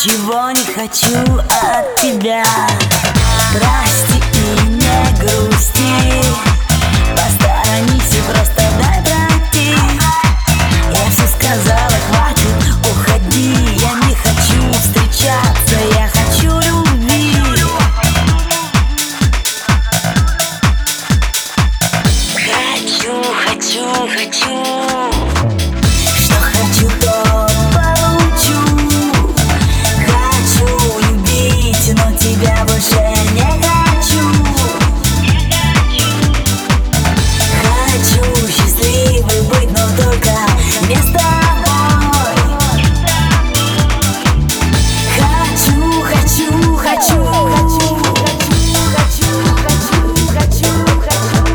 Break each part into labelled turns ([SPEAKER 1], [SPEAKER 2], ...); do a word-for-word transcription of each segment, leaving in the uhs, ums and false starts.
[SPEAKER 1] ничего не хочу от тебя. Прости и не грусти, посторонись и просто дай пройти. Я все сказала, хватит, уходи. Я не хочу встречаться, я хочу любви. Хочу, хочу, хочу. Что хочу, то получу. Хочу любить, но тебя больше не хочу. Хочу счастливой быть, но только не с тобой. Хочу, хочу, хочу, хочу, хочу, хочу, хочу, хочу,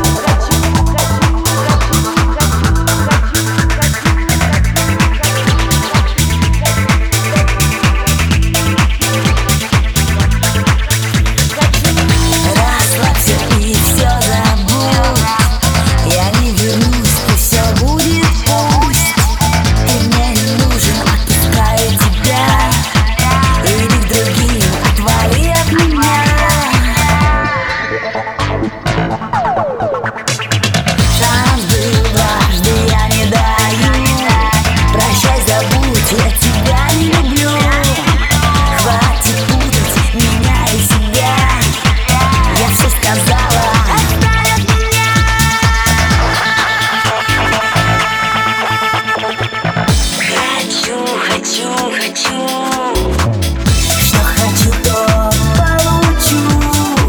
[SPEAKER 1] расслабься и все забудь. Я не вернусь, пусть все будет пусть. Ты мне не нужен, отпускаю тебя. Иди к другим, отвали от меня. Шанс был дважды, я не даю. Прощай, забудь, я тебя не люблю. Хватит путать меня и себя. Я все сказала, оставь от меня. Хочу, хочу, хочу. Что хочу, то получу.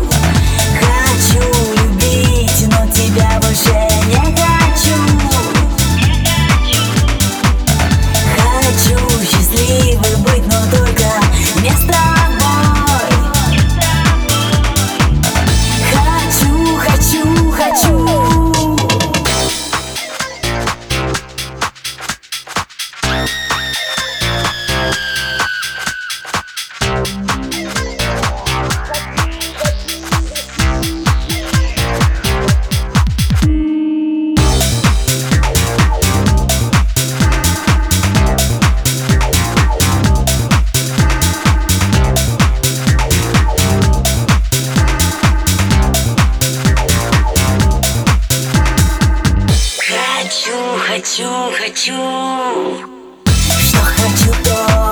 [SPEAKER 1] Хочу любить, но тебя больше не хочу. Хочу счастливой быть, но только не с тобой. Хочу, хочу, хочу. Хочу, хочу, хочу. Что хочу, то